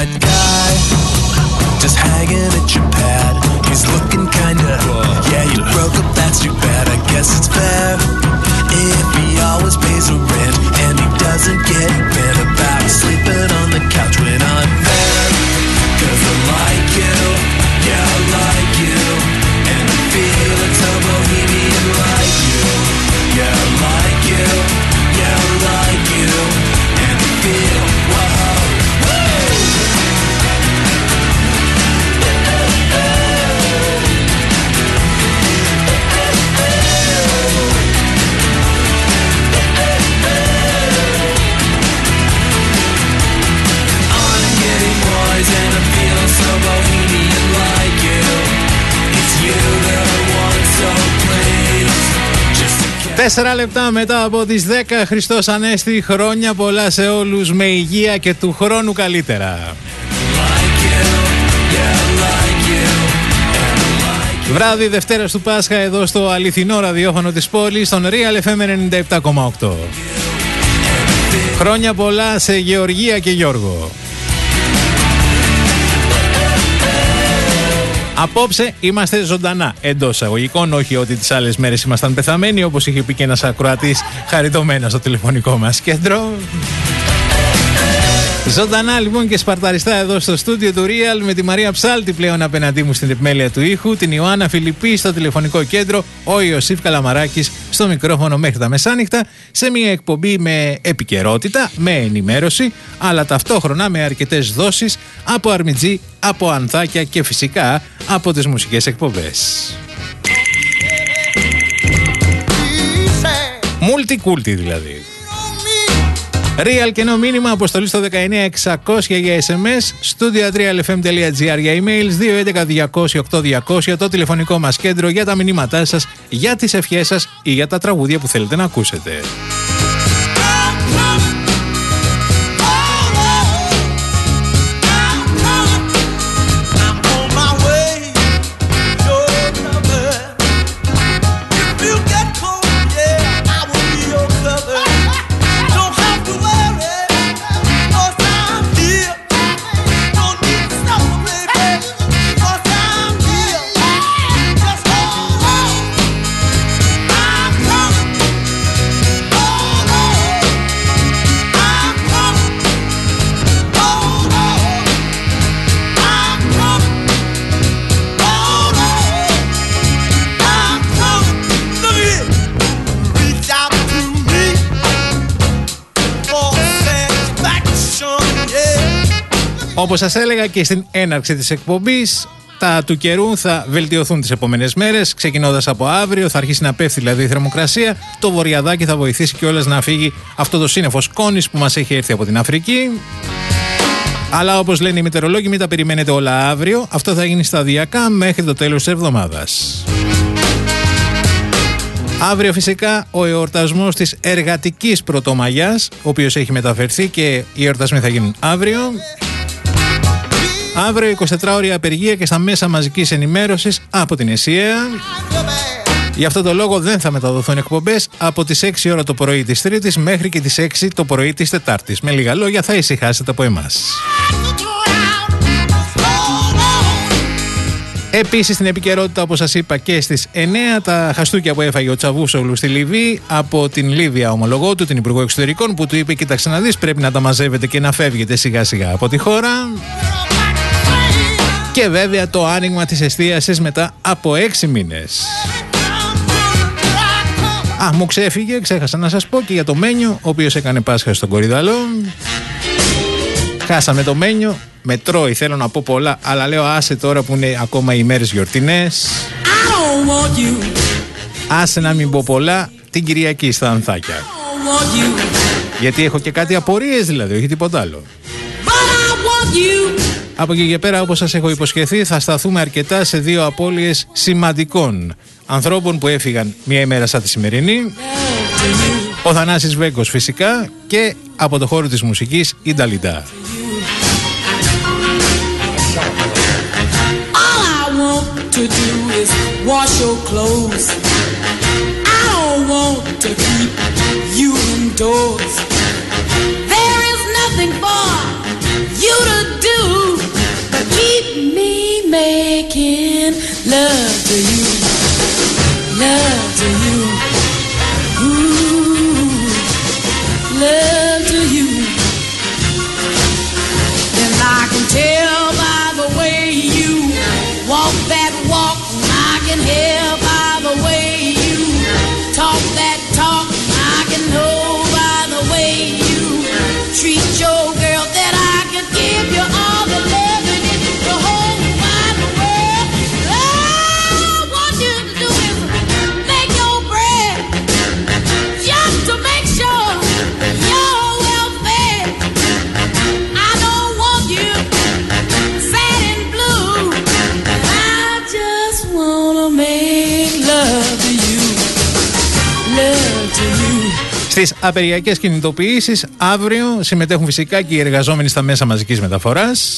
that guy just hanging at your pad. He's looking kinda, yeah, you broke up, that's too bad. I guess it's fair if he always pays the rent and he doesn't get bent about sleeping on the couch when I'm there. 'Cause I like you, yeah, I like you, and I'm feeling so bohemian like you. Yeah, I like you, yeah, I like you, and I feel, whoa, and I feel so bohemian like you. It's you that I want, so please. 4 λεπτά μετά από τις 10 Χριστός Ανέστη, χρόνια πολλά σε όλους, με υγεία και του χρόνου καλύτερα. Βράδυ Δευτέρας του Πάσχα εδώ στο αληθινό ραδιόφωνο της πόλης, στον Real FM 97,8. Χρόνια πολλά σε Γεωργία και Γιώργο. Απόψε είμαστε ζωντανά, εντός αγωγικών, όχι ότι τις άλλες μέρες ήμασταν πεθαμένοι, όπως είχε πει και ένας ακροατής χαριτωμένα στο τηλεφωνικό μας κέντρο. Ζωντανά λοιπόν και σπαρταριστά εδώ στο στούντιο του Real, με τη Μαρία Ψάλτη πλέον απέναντί μου στην επιμέλεια του ήχου, την Ιωάννα Φιλιππή στο τηλεφωνικό κέντρο, ο Ιωσήφ Καλαμαράκης στο μικρόφωνο μέχρι τα μεσάνυχτα, σε μια εκπομπή με επικαιρότητα, με ενημέρωση, αλλά ταυτόχρονα με αρκετές δόσεις από αρμιτζή, από ανθάκια και φυσικά από τις μουσικές εκπομπές. Multi-culti δηλαδή. Real κενό μήνυμα, αποστολή στο 19600 για SMS, studio@realfm.gr για emails, 211-200-8200, το τηλεφωνικό μας κέντρο για τα μηνύματά σας, για τις ευχές σας ή για τα τραγούδια που θέλετε να ακούσετε. Όπως σας έλεγα και στην έναρξη της εκπομπής, τα του καιρού θα βελτιωθούν τις επόμενες μέρες. Ξεκινώντας από αύριο θα αρχίσει να πέφτει δηλαδή η θερμοκρασία. Το βορειαδάκι θα βοηθήσει κιόλας να φύγει αυτό το σύννεφο σκόνης που μας έχει έρθει από την Αφρική. Αλλά όπως λένε οι μετεωρολόγοι, μην τα περιμένετε όλα αύριο. Αυτό θα γίνει σταδιακά μέχρι το τέλος της εβδομάδας. Αύριο φυσικά ο εορτασμός της εργατικής Πρωτομαγιάς, ο οποίος έχει μεταφερθεί και οι εορτασμοί θα γίνουν αύριο. Αύριο 24ωρη απεργία και στα μέσα μαζικής ενημέρωσης από την ΕΣΥΑ. Γι' αυτό το λόγο δεν θα μεταδοθούν εκπομπές από τις 6 ώρα το πρωί της Τρίτης μέχρι και τις 6 το πρωί της Τετάρτης. Με λίγα λόγια, θα ησυχάσετε από εμάς. Επίσης στην επικαιρότητα, όπως σας είπα και στις 9, τα χαστούκια που έφαγε ο Τσαβούσογλου στη Λιβύη από την Λίβια ομολογό του, την Υπουργό Εξωτερικών, που του είπε: κοίταξε να δεις, πρέπει να τα μαζεύετε και να φεύγετε σιγά σιγά από τη χώρα. Και βέβαια το άνοιγμα της εστίασης μετά από 6 μήνες. Μου ξέφυγε, ξέχασα να σας πω και για το Μένιο, ο οποίος έκανε Πάσχα στον Κορυδαλό. Χάσαμε το Μένιο, με τρώει, θέλω να πω πολλά, αλλά λέω άσε τώρα που είναι ακόμα οι μέρες γιορτινές. Άσε να μην πω πολλά την Κυριακή στα Ανθάκια. Γιατί έχω και κάτι απορίες δηλαδή, όχι τίποτα άλλο. Από εκεί και πέρα, όπως σας έχω υποσχεθεί, θα σταθούμε αρκετά σε 2 απώλειες σημαντικών ανθρώπων που έφυγαν μια ημέρα σαν τη σημερινή. Ο Θανάσης Βέγκος φυσικά και από το χώρο της μουσικής η Νταλιντά. You to do making love to you, love to you, ooh, love to you. And I can tell by the way you walk that walk, I can hear by the way you talk that talk, I can know by the way you treat your girl that I can give you all the love in the whole wide world. All I want you to do is make your bread, just to make sure you're well fed. I don't want you sad and blue. I just wanna make love to you, love to you. Στις απεργιακές κινητοποιήσεις αύριο συμμετέχουν φυσικά και οι εργαζόμενοι στα μέσα μαζικής μεταφοράς.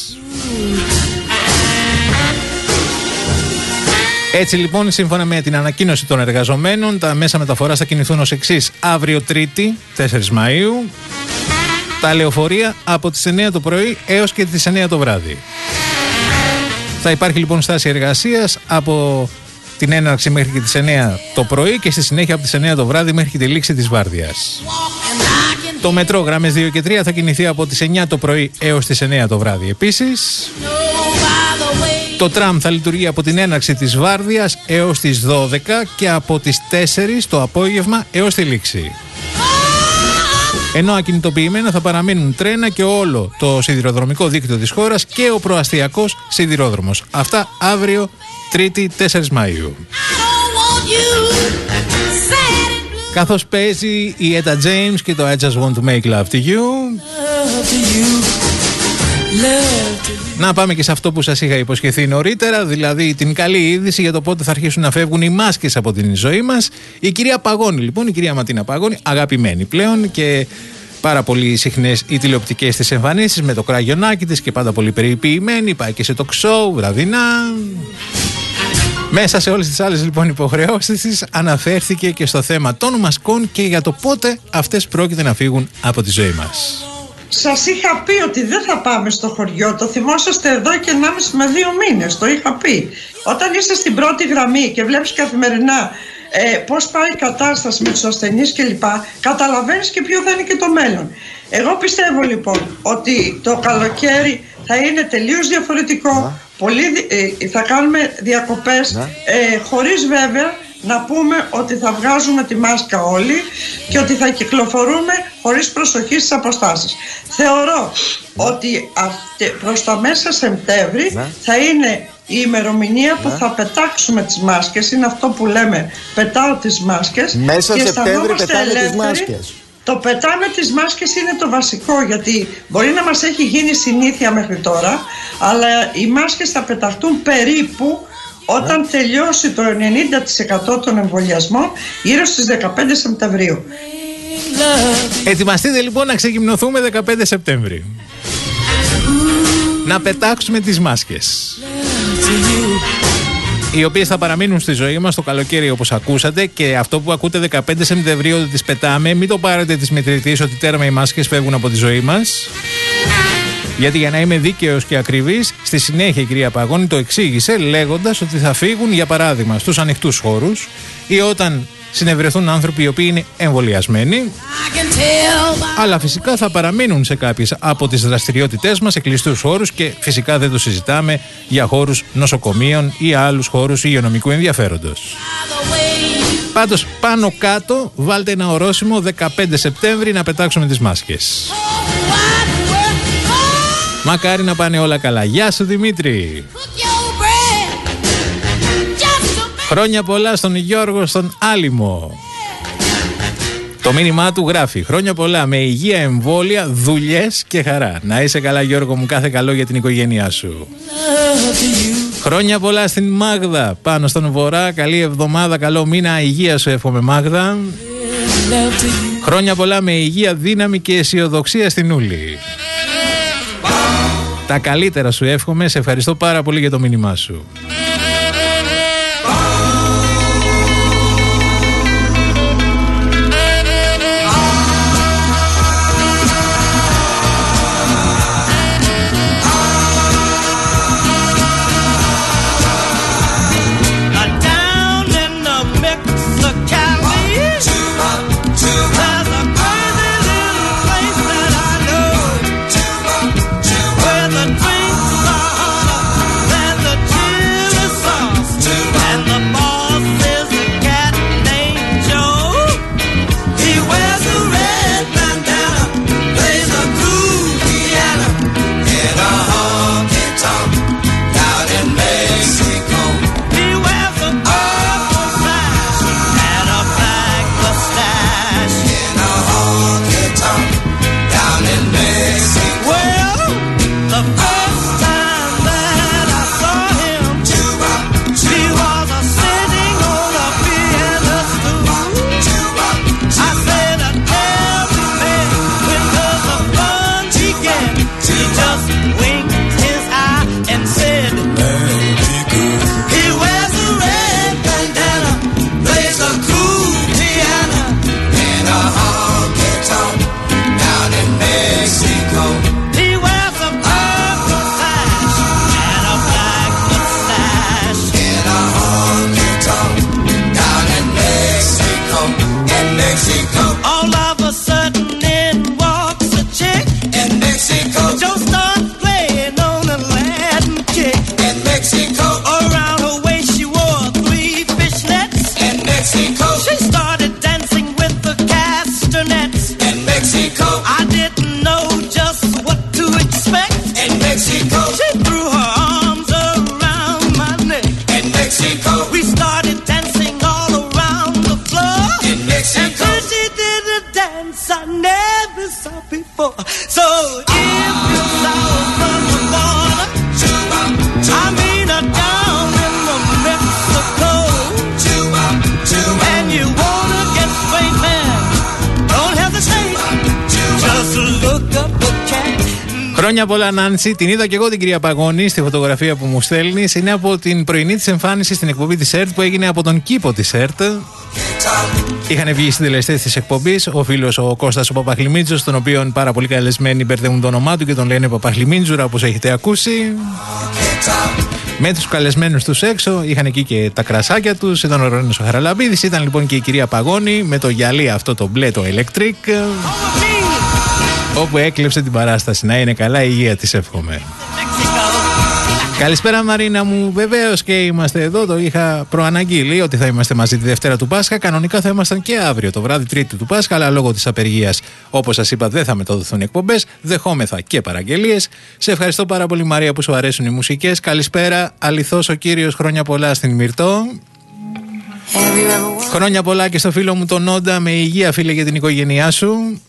Έτσι λοιπόν, σύμφωνα με την ανακοίνωση των εργαζομένων, τα μέσα μεταφοράς θα κινηθούν ως εξής. Αύριο Τρίτη, 4 Μαΐου, τα λεωφορεία από τις 9 το πρωί έως και τις 9 το βράδυ. Θα υπάρχει λοιπόν στάση εργασίας από την έναρξη μέχρι και τις 9 το πρωί και στη συνέχεια από τις 9 το βράδυ μέχρι και τη λήξη της βάρδιας. Το μετρό γραμμές 2 και 3 θα κινηθεί από τις 9 το πρωί έως τις 9 το βράδυ επίσης. Το τραμ θα λειτουργεί από την έναρξη της βάρδιας έως τις 12 και από τις 4 το απόγευμα έως τη λήξη. Ενώ ακινητοποιημένα θα παραμείνουν τρένα και όλο το σιδηροδρομικό δίκτυο της χώρας και ο προαστιακός σιδηρόδρομος. Αυτά αύριο Τρίτη 4 Μαΐου. Καθώς παίζει η Etta James και το I Just Want to Make Love to You. Να πάμε και σε αυτό που σας είχα υποσχεθεί νωρίτερα, δηλαδή την καλή είδηση για το πότε θα αρχίσουν να φεύγουν οι μάσκες από την ζωή μας. Η κυρία Παγώνη λοιπόν, η κυρία Ματίνα Παγώνη, αγαπημένη πλέον και πάρα πολύ συχνές οι τηλεοπτικές της εμφανίσεις με το κραγιονάκι της και πάντα πολύ περιποιημένη, πάει και σε talk show βραδινά. Μέσα σε όλες τις άλλες λοιπόν υποχρεώσεις της αναφέρθηκε και στο θέμα των μασκών και για το πότε αυτές πρόκειται να φύγουν από τη ζωή μας. Σας είχα πει ότι δεν θα πάμε στο χωριό, το θυμόσαστε εδώ και 1,5 με 2 μήνες, το είχα πει. Όταν είσαι στην πρώτη γραμμή και βλέπεις καθημερινά πώς πάει η κατάσταση με τους ασθενείς κλπ, καταλαβαίνεις και ποιο θα είναι και το μέλλον. Εγώ πιστεύω λοιπόν ότι το καλοκαίρι θα είναι τελείως διαφορετικό, θα κάνουμε διακοπές, χωρίς βέβαια να πούμε ότι θα βγάζουμε τη μάσκα όλοι και ότι θα κυκλοφορούμε χωρίς προσοχή στις αποστάσεις. Θεωρώ ότι προς τα μέσα Σεπτέμβρη θα είναι η ημερομηνία που θα πετάξουμε τις μάσκες. Είναι αυτό που λέμε, πετάω τις μάσκες. Μέσα και Σεπτέμβρη πετάμε τις μάσκες. Το πετάμε τις μάσκες είναι το βασικό, γιατί μπορεί να μας έχει γίνει συνήθεια μέχρι τώρα, αλλά οι μάσκες θα πεταχτούν περίπου όταν τελειώσει το 90% των εμβολιασμών γύρω στις 15 Σεπτεμβρίου. Ετοιμαστείτε λοιπόν να ξεκυμνοθούμε 15 Σεπτέμβρη. Να πετάξουμε τις μάσκες, οι οποίες θα παραμείνουν στη ζωή μας το καλοκαίρι όπως ακούσατε, και αυτό που ακούτε 15 Σεπτεμβρίου ότι τις πετάμε, μην το πάρετε της μετρητής ότι τέρμα οι μάσκες φεύγουν από τη ζωή μας. Γιατί για να είμαι δίκαιος και ακριβής, στη συνέχεια η κυρία Παγώνη το εξήγησε λέγοντας ότι θα φύγουν για παράδειγμα στους ανοιχτούς χώρους ή όταν συνευρεθούν άνθρωποι οι οποίοι είναι εμβολιασμένοι, αλλά φυσικά θα παραμείνουν σε κάποιες από τις δραστηριότητές μας σε κλειστούς χώρους και φυσικά δεν το συζητάμε για χώρους νοσοκομείων ή άλλους χώρους υγειονομικού ενδιαφέροντος. Πάντως πάνω κάτω βάλτε ένα ορόσημο 15 Σεπτέμβρη να πετάξουμε τις μάσκες. Μακάρι να πάνε όλα καλά. Γεια σου Δημήτρη. Χρόνια πολλά στον Γιώργο στον Άλυμο. Το μήνυμά του γράφει: χρόνια πολλά με υγεία, εμβόλια, δουλειές και χαρά. Να είσαι καλά Γιώργο μου, κάθε καλό για την οικογένειά σου. Χρόνια πολλά στην Μάγδα πάνω στον Βορρά. Καλή εβδομάδα, καλό μήνα, υγεία σου εύχομαι Μάγδα. Χρόνια πολλά με υγεία, δύναμη και αισιοδοξία στην Ούλη. Τα καλύτερα σου εύχομαι, σε ευχαριστώ πάρα πολύ για το μήνυμά σου. Mexico. I didn't know just what to expect. In Mexico. She threw her arms around my neck. In Mexico. We started dancing all around the floor. In Mexico. And she did a dance I never saw before. So if you're south from the border, Cuba, I mean down in the Mexico, Cuba, Cuba. and you wanna get straight, man, don't hesitate, just look up the cat. Χρόνια πολλά, Νάνση. Την είδα και εγώ την κυρία Παγώνη στη φωτογραφία που μου στέλνει. Είναι από την πρωινή της εμφάνιση στην εκπομπή της ΕΡΤ που έγινε από τον κήπο της ΕΡΤ. Είχαν βγει οι συντελεστές της εκπομπής, ο φίλος ο Κώστας ο Παπαχλιμίτζος, τον οποίον πάρα πολύ καλεσμένοι μπερδεύουν το όνομά του και τον λένε Παπαχλιμίτζουρα, όπως έχετε ακούσει. Με τους καλεσμένους τους έξω, είχαν εκεί και τα κρασάκια τους, ήταν ο Ρόνος ο Χαραλαμπίδης, ήταν λοιπόν και η κυρία Παγώνη με το γυαλί αυτό το μπλε, το electric, όπου έκλεψε την παράσταση. Να είναι καλά, η υγεία της εύχομαι. Καλησπέρα Μαρίνα μου, βεβαίως και είμαστε εδώ, το είχα προαναγγείλει ότι θα είμαστε μαζί τη Δευτέρα του Πάσχα. Κανονικά θα ήμασταν και αύριο το βράδυ Τρίτη του Πάσχα, αλλά λόγω της απεργίας, όπως σας είπα, δεν θα μεταδοθούν εκπομπές, δεχόμεθα και παραγγελίες. Σε ευχαριστώ πάρα πολύ Μαρία που σου αρέσουν οι μουσικές. Καλησπέρα, αληθώς ο κύριος, χρόνια πολλά στην Μυρτώ. Χρόνια πολλά και στο φίλο μου τον Νόντα, με υγεία φίλε για την οικογένειά σου.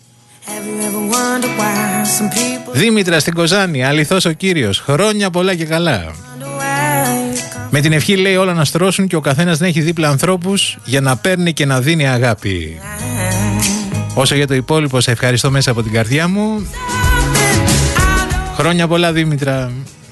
Δήμητρα στην Κοζάνη, αληθώς ο κύριος, χρόνια πολλά και καλά. Με την ευχή λέει όλα να στρώσουν και ο καθένας να έχει δίπλα ανθρώπους για να παίρνει και να δίνει αγάπη. Όσο για το υπόλοιπο, σε ευχαριστώ μέσα από την καρδιά μου. Χρόνια πολλά Δήμητρα.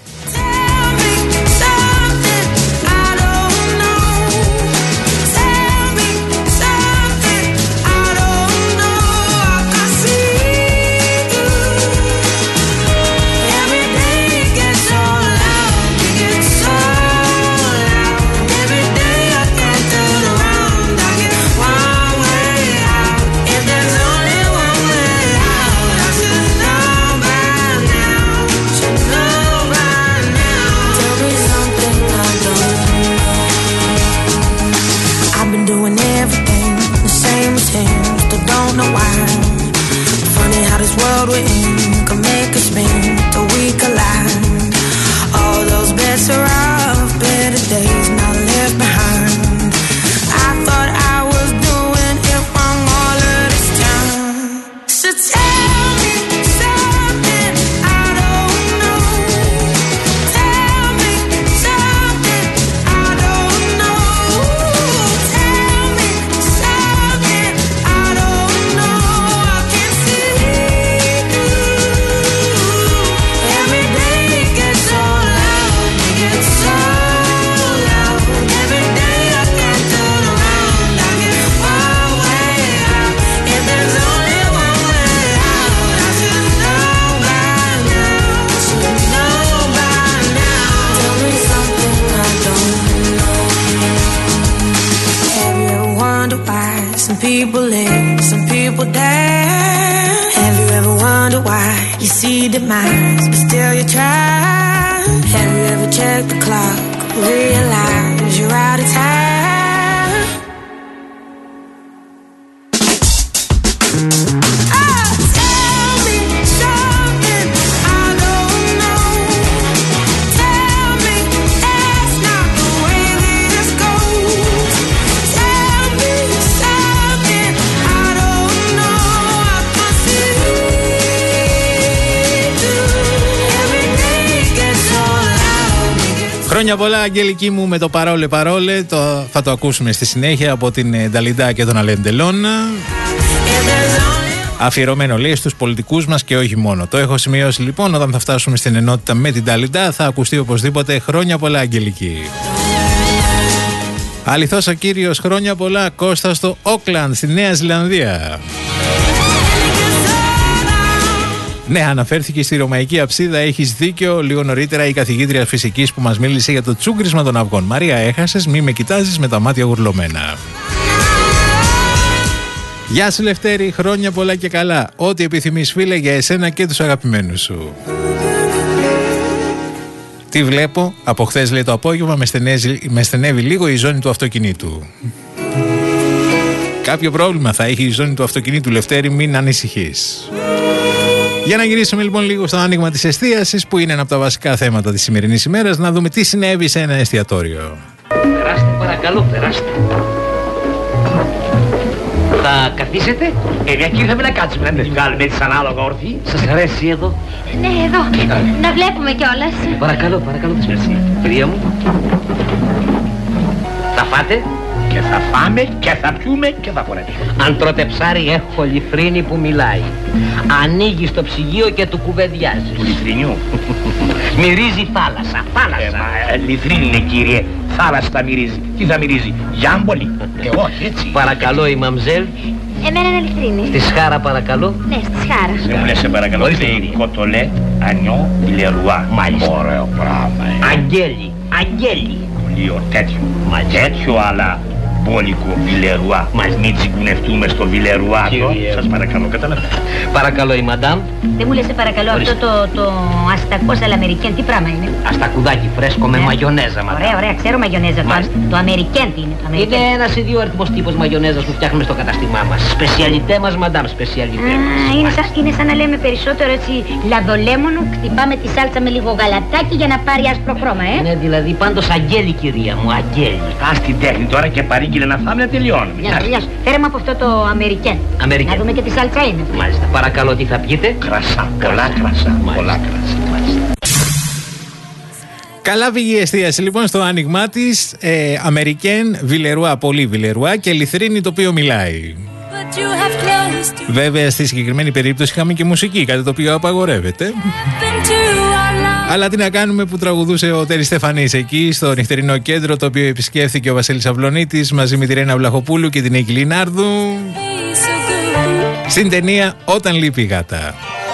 World we're in can make us spin till we collide. All those best are off, better days not left behind. I thought I was doing it wrong all of this time. So tell me something I don't know. Tell me something I don't know. Tell me something I don't know. I can see. Some people live, some people die. Have you ever wondered why you see demise, but still you try? Have you ever checked the clock, realize you're out of time? Oh, tell me something I don't know. Tell me that's not the way this goes. Tell me something I don't know. I can see every day gets so loud. Χρόνια πολλά Αγγελική μου με το παρόλε παρόλε, θα το ακούσουμε στη συνέχεια από την Νταλιντά και τον Αλέν Ντελόν. Αφιερωμένο λέει στους πολιτικούς μας και όχι μόνο. Το έχω σημειώσει λοιπόν, όταν θα φτάσουμε στην ενότητα με την Νταλιντά θα ακουστεί οπωσδήποτε χρόνια πολλά Αγγελική. Αληθώς ο κύριος, χρόνια πολλά Κώστα στο Όκλαντ στη Νέα Ζηλανδία. Ναι, αναφέρθηκε στη ρωμαϊκή αψίδα, έχεις δίκιο. Λίγο νωρίτερα η καθηγήτρια φυσικής που μας μίλησε για το τσούγκρισμα των αυγών. Μαρία, έχασες, μη με κοιτάζεις με τα μάτια γουρλωμένα. Γεια σου Λευτέρη, χρόνια πολλά και καλά. Ό,τι επιθυμείς φίλε για εσένα και τους αγαπημένους σου. Τι βλέπω, από χθες λέει το απόγευμα με στενεύει λίγο η ζώνη του αυτοκινήτου. Κάποιο πρόβλημα θα έχει η ζώνη του αυτοκινήτου, Λευτέρη, μην ανησυχείς. Για να γυρίσουμε λοιπόν λίγο στο άνοιγμα της εστίασης, που είναι ένα από τα βασικά θέματα της σημερινής ημέρας, να δούμε τι συνέβη σε ένα εστιατόριο. Περάστε παρακαλώ, περάστε. Θα καθίσετε? Εκεί ήρθαμε να κάτσουμε, να βγάλουμε έτσι ανάλογα όρθιοι. Σας αρέσει εδώ? Ναι, εδώ. Να βλέπουμε κιόλας. Παρακαλώ, σας merci. Κυρία μου. Θα φάτε? Και θα φάμε και θα πιούμε και θα χορέψουμε. Αν τρώτε ψάρι, έχω λιθρίνη που μιλάει. Ανοίγει στο ψυγείο και του κουβεντιάζει. Του λιθρινιού. Μυρίζει θάλασσα. Λιθρίνη είναι, κύριε. Θάλασσα μυρίζει. Τι θα μυρίζει? Γιάμπολη. Όχι έτσι. Παρακαλώ η μαμζέλ. Εμένα είναι λιθρίνη. Στη Σχάρα παρακαλώ. Ναι, στη Σχάρα. Δεν μου λες σε παρακαλώ. Κοτολέ, Ανιό, Βιλερουά. Μάλιστα. Ωραίο πράγμα. Αγγέλη. Λίγο τέτοιο. Μα τέτοιο, αλλά μπόλικο Βιλερουά. Μας μην τσιγκουνευτούμε στο Βιλερουά. Σας παρακαλώ, καταλαβαίνετε. Παρακαλώ η μαντάμ. Δεν μου λες σε παρακαλώ αυτό το αστακός αλαμερικέν, τι πράγμα είναι? Αστακουδάκι φρέσκο με μαγιονέζα, μαντάμ. Ωραία, ξέρω μαγιονέζα. Το αμερικέν τι είναι? Είναι ένας ή δύο αριθμός τύπος μαγιονέζας που φτιάχνουμε στο καταστημά μας. Σπεσιαλιτέ μας, μαντάμ, σπεσιαλιτέ μας. Είναι σαν να λέμε περισσότερο έτσι λαδολέμονο, χτυπάμε τη σάλτσα με λίγο γαλατάκι για να πάρει άσπρο χρώμα, Ναι, δηλαδή πάντως αγγέλη, κυρία μου, αγγέλη. Ας την τέχνη τώρα και παρήγγειλε να φάμε να τελειώνουμε. Φέρε μου από αυτό το αμερικέν. Να δούμε και τι σάλτσα είναι. Μάλιστα, παρακαλώ, τι θα πιείτε? Κρασά, πολλά κρασά. Καλά πήγε η εστίαση λοιπόν στο άνοιγμά της. Αμερικέν, Βιλερουά, πολύ Βιλερουά και λιθρίνη το οποίο μιλάει. Βέβαια στη συγκεκριμένη περίπτωση είχαμε και μουσική, κάτι το οποίο απαγορεύεται. Αλλά τι να κάνουμε που τραγουδούσε ο Τέρης Στεφανής εκεί στο νυχτερινό κέντρο, το οποίο επισκέφθηκε ο Βασίλης Αυλονίτης μαζί με τη Ρένα Βλαχοπούλου και την Νίκη Λινάρδου στην ταινία «Όταν λείπει η γάτα».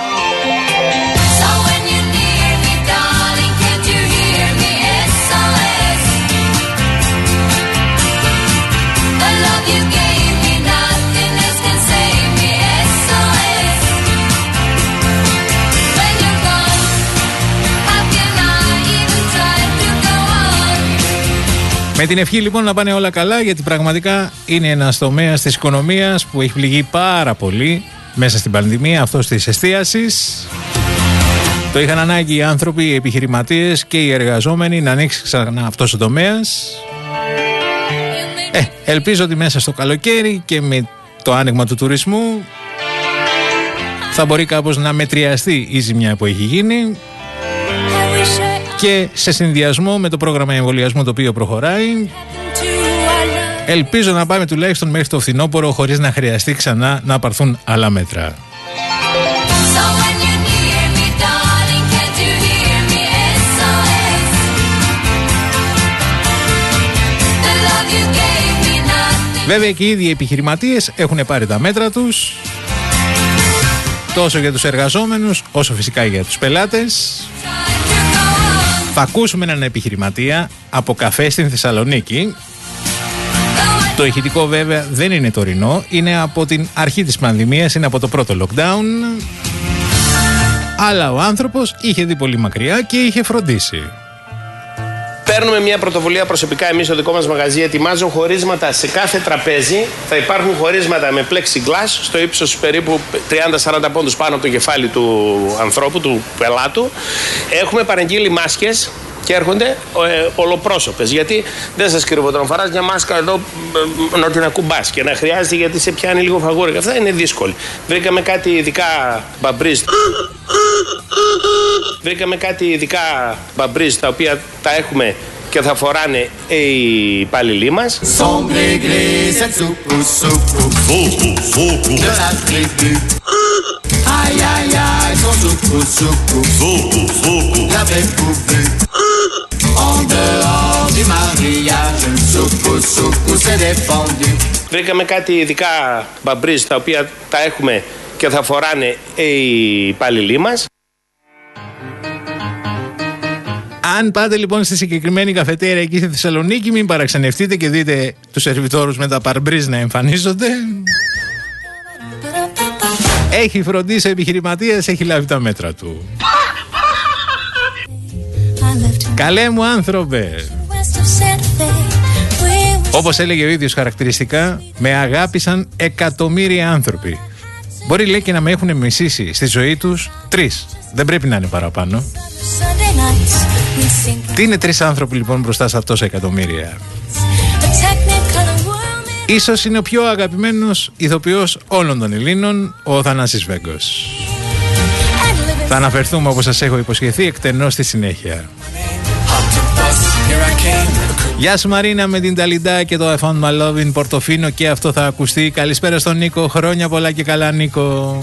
Με την ευχή λοιπόν να πάνε όλα καλά, γιατί πραγματικά είναι ένας τομέας της οικονομίας που έχει πληγεί πάρα πολύ μέσα στην πανδημία, αυτός της εστίασης. Το είχαν ανάγκη οι άνθρωποι, οι επιχειρηματίες και οι εργαζόμενοι να ανοίξει ξανά αυτός ο τομέας. Ελπίζω ότι μέσα στο καλοκαίρι και με το άνοιγμα του τουρισμού θα μπορεί κάπως να μετριαστεί η ζημιά που έχει γίνει. Και σε συνδυασμό με το πρόγραμμα εμβολιασμού το οποίο προχωράει, ελπίζω να πάμε τουλάχιστον μέχρι το φθινόπωρο χωρίς να χρειαστεί ξανά να πάρθουν άλλα μέτρα. Βέβαια και οι ίδιοι οι επιχειρηματίες έχουν πάρει τα μέτρα τους, τόσο για τους εργαζόμενους όσο φυσικά για τους πελάτες. Θα ακούσουμε έναν επιχειρηματία από καφέ στην Θεσσαλονίκη. Το ηχητικό βέβαια δεν είναι τωρινό, είναι από την αρχή της πανδημίας, είναι από το πρώτο lockdown. Αλλά ο άνθρωπος είχε δει πολύ μακριά και είχε φροντίσει. Παίρνουμε μια πρωτοβουλία προσωπικά εμείς στο δικό μας μαγαζί. Ετοιμάζω χωρίσματα σε κάθε τραπέζι. Θα υπάρχουν χωρίσματα με plexiglass στο ύψος περίπου 30-40 πόντους πάνω από το κεφάλι του ανθρώπου, του πελάτου. Έχουμε παραγγείλει μάσκες και έρχονται ολοπρόσωπες. Γιατί δεν σας κρύβω, όταν φοράς μια μάσκα εδώ να την ακουμπάς και να χρειάζεται γιατί σε πιάνει λίγο φαγούρα. Αυτά είναι δύσκολο. Βρήκαμε κάτι ειδικά μπαμπρίζ. Βρήκαμε κάτι ειδικά μπαμπρίζ τα οποία τα έχουμε και θα φοράνε οι υπάλληλοι μας. Βρήκαμε κάτι ειδικά μπαμπρίζ τα οποία τα έχουμε και θα φοράνε οι υπάλληλοι μας. Αν πάτε λοιπόν στη συγκεκριμένη καφετέρια εκεί στη Θεσσαλονίκη, μην παραξενευτείτε και δείτε τους σερβιτόρους με τα παρμπρίζ να εμφανίζονται. Έχει φροντίσει ο επιχειρηματίας, έχει λάβει τα μέτρα του. Καλέ μου άνθρωπε. Όπως έλεγε ο ίδιος χαρακτηριστικά, με αγάπησαν εκατομμύρια άνθρωποι. Μπορεί, λέει, και να με έχουν μισήσει στη ζωή τους 3. Δεν πρέπει να είναι παραπάνω. Τι είναι 3 άνθρωποι λοιπόν μπροστά σε αυτός εκατομμύρια? Ίσως είναι ο πιο αγαπημένος ηθοποιός όλων των Ελλήνων, ο Θανάσης Βέγκος. Θα αναφερθούμε, όπως σας έχω υποσχεθεί, εκτενώς στη συνέχεια. Γεια σου Μαρίνα με την Ταλιντά και το I found my love in Πορτοφίνο, και αυτό θα ακουστεί. Καλησπέρα στον Νίκο, χρόνια πολλά και καλά Νίκο.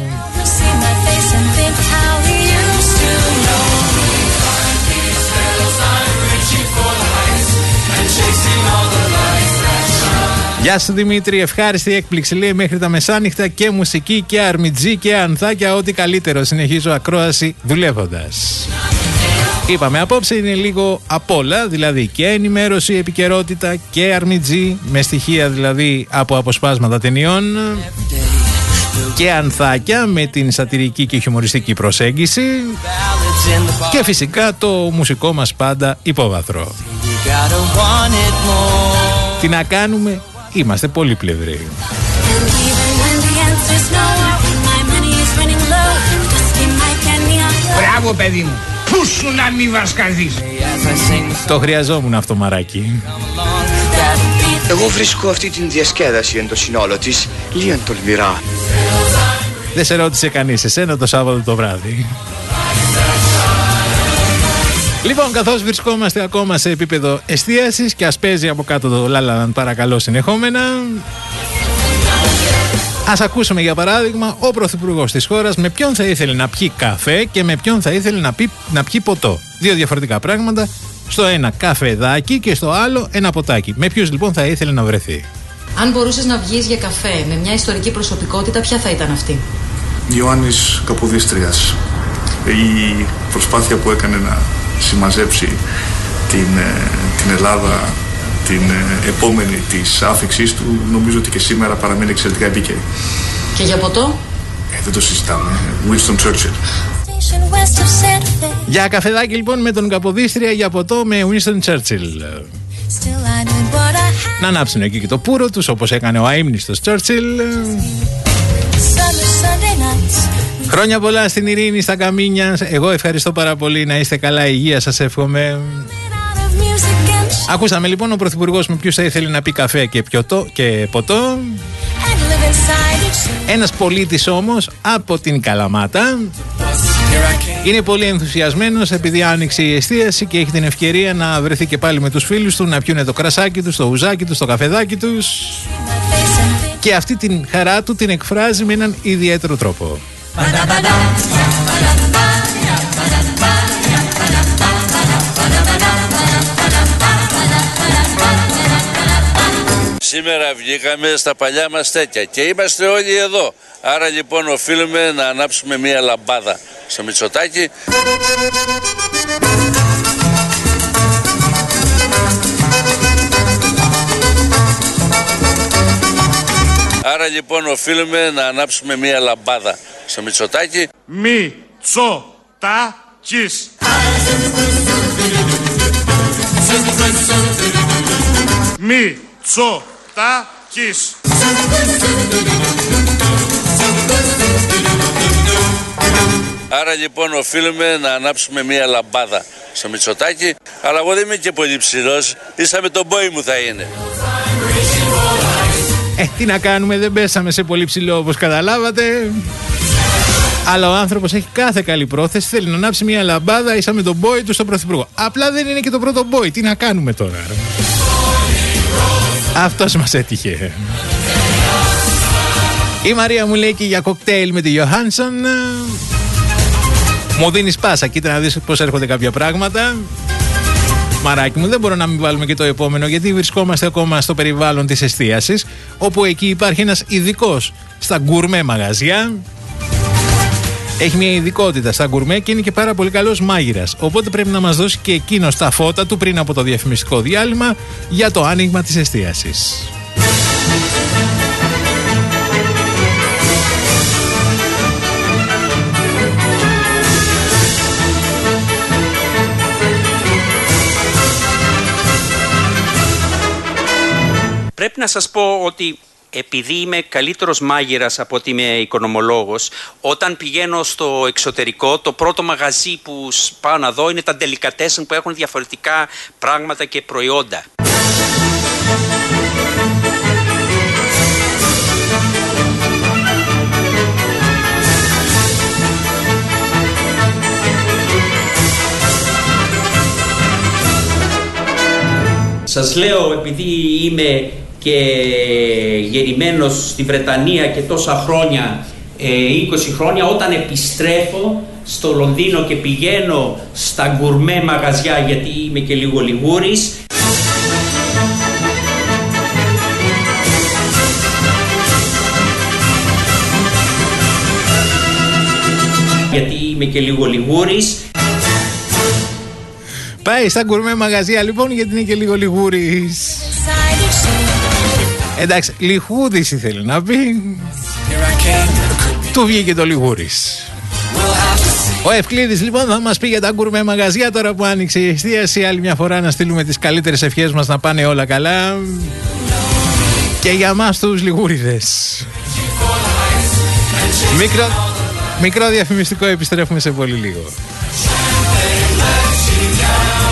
Γεια σου Δημήτρη, ευχάριστη έκπληξη, λέει, μέχρι τα μεσάνυχτα, και μουσική και αρμιτζή και ανθάκια, ό,τι καλύτερο. Συνεχίζω ακρόαση δουλεύοντας. Είπαμε, απόψε είναι λίγο απ' όλα, δηλαδή και ενημέρωση, επικαιρότητα και αρμιτζή, με στοιχεία δηλαδή από αποσπάσματα ταινιών, και ανθάκια με την σατυρική και χιουμοριστική προσέγγιση, και φυσικά το μουσικό μας πάντα υπόβαθρο. Τι να κάνουμε, είμαστε πολύπλευροι. Μπράβο παιδί μου, πού σου να μη βασκαθείς. Το χρειαζόμουν αυτό, μαράκι. Εγώ βρίσκω αυτή την διασκέδαση εν το συνόλο της λίγαν τολμηρά. Δεν σε ρώτησε κανείς εσένα το Σάββατο το βράδυ? Λοιπόν, καθώς βρισκόμαστε ακόμα σε επίπεδο εστίασης και ας παίζει από κάτω το La La Land παρακαλώ συνεχόμενα, ας ακούσουμε για παράδειγμα ο πρωθυπουργός της χώρας με ποιον θα ήθελε να πιει καφέ και με ποιον θα ήθελε να πιει ποτό. 2 διαφορετικά πράγματα, στο ένα καφεδάκι και στο άλλο ένα ποτάκι. Με ποιους λοιπόν θα ήθελε να βρεθεί? Αν μπορούσες να βγεις για καφέ με μια ιστορική προσωπικότητα, ποια θα ήταν αυτή? Ιωάννης Καποδίστριας. Η προσπάθεια που έκανε να συμμαζέψει την Ελλάδα, την επόμενη της άφηξής του, νομίζω ότι και σήμερα παραμένει εξαιρετικά επίκαιρη. Και για ποτό? Δεν το συζητάμε. Winston Churchill. Για καφεδάκι λοιπόν με τον Καποδίστρια, για ποτό με Winston Churchill. Να ανάψουν εκεί και το πουρο τους, όπως έκανε ο αείμνηστος Churchill. Χρόνια πολλά στην Ειρήνη, στα Καμίνια. Εγώ ευχαριστώ πάρα πολύ, να είστε καλά, υγεία σας εύχομαι. Ακούσαμε λοιπόν ο πρωθυπουργός με ποιους θα ήθελε να πει καφέ και ποτό. Ένας πολίτης όμως από την Καλαμάτα είναι πολύ ενθουσιασμένος επειδή άνοιξε η εστίαση και έχει την ευκαιρία να βρεθεί και πάλι με τους φίλους του, να πιούνε το κρασάκι τους, το ουζάκι τους, το καφεδάκι τους, και αυτή την χαρά του την εκφράζει με έναν ιδιαίτερο τρόπο. Σήμερα βγήκαμε στα παλιά μας τέτοια και είμαστε όλοι εδώ. Άρα λοιπόν οφείλουμε να ανάψουμε μία λαμπάδα στο Μητσοτάκη. Άρα λοιπόν οφείλουμε να ανάψουμε μία λαμπάδα στο Μητσοτάκη. Μητσοτάκης. Μητσοτάκης. Άρα λοιπόν οφείλουμε να ανάψουμε μία λαμπάδα στο Μητσοτάκη. Αλλά εγώ δεν είμαι και πολύ ψηλός, ίσα με τον μπόι μου θα είναι. Τι να κάνουμε, δεν πέσαμε σε πολύ ψηλό όπως καταλάβατε. Αλλά ο άνθρωπος έχει κάθε καλή πρόθεση, θέλει να ανάψει μια λαμπάδα ίσα με τον μπόι του στον πρωθυπουργό. Απλά δεν είναι και το πρώτο μπόι, τι να κάνουμε τώρα? Αυτός μας έτυχε. Η Μαρία μου λέει και για κοκτέιλ με τη Γιωχάνσον. Μου δίνεις πάσα, κοίτα να δεις πως έρχονται κάποια πράγματα. Μαράκι μου, δεν μπορώ να μην βάλουμε και το επόμενο, γιατί βρισκόμαστε ακόμα στο περιβάλλον της εστίασης, όπου εκεί υπάρχει ένας ειδικός στα γκουρμέ μαγαζιά. Έχει μια ειδικότητα στα γκουρμέ και είναι και πάρα πολύ καλός μάγειρας. Οπότε πρέπει να μας δώσει και εκείνος τα φώτα του πριν από το διαφημιστικό διάλειμμα για το άνοιγμα της εστίασης. πρέπει να σας πω ότι επειδή είμαι καλύτερος μάγειρας από ότι είμαι οικονομολόγος, όταν πηγαίνω στο εξωτερικό, το πρώτο μαγαζί που πάω να δω είναι τα delicatessen που έχουν διαφορετικά πράγματα και προϊόντα. Σας λέω, επειδή είμαι και γεννημένος στη Βρετανία και τόσα χρόνια, 20 χρόνια, όταν επιστρέφω στο Λονδίνο και πηγαίνω στα γκουρμέ μαγαζιά, γιατί είμαι και λίγο λιγούρης, Πάει στα γκουρμέ μαγαζιά λοιπόν, γιατί είναι και λίγο λιγούρης. Εντάξει, λιχούδης ήθελε να πει. Του βγήκε το λιγούρης. Ο Ευκλήδης λοιπόν θα μας πει για τα γκουρμέ μαγαζιά τώρα που άνοιξε η εστίαση. Άλλη μια φορά να στείλουμε τις καλύτερες ευχές μας να πάνε όλα καλά. Και για μας τους λιγούριδες. Μικρό διαφημιστικό, επιστρέφουμε σε πολύ λίγο.